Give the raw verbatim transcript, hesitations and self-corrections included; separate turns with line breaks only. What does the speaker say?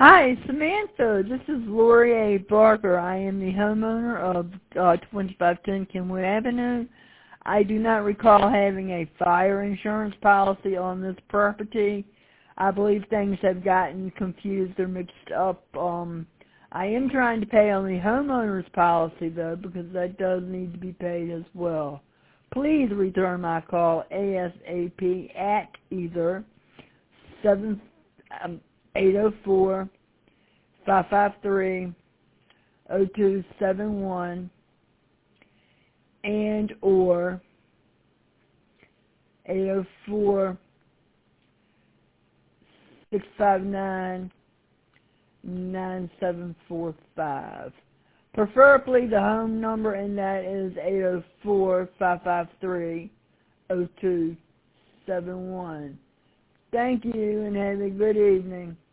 Hi, Samantha. This is Lori A. Barker. I am the homeowner of uh, twenty-five ten Kenwood Avenue. I do not recall having a fire insurance policy on this property. I believe things have gotten confused or mixed up. Um, I am trying to pay on the homeowner's policy, though, because that does need to be paid as well. Please return my call ASAP at either seven, um, eight oh four, five five three, oh two seven one and or eight oh four, six five nine, nine seven four five. Preferably the home number, and that is eight oh four, five five three, oh two seven one. Thank you, and have a good evening.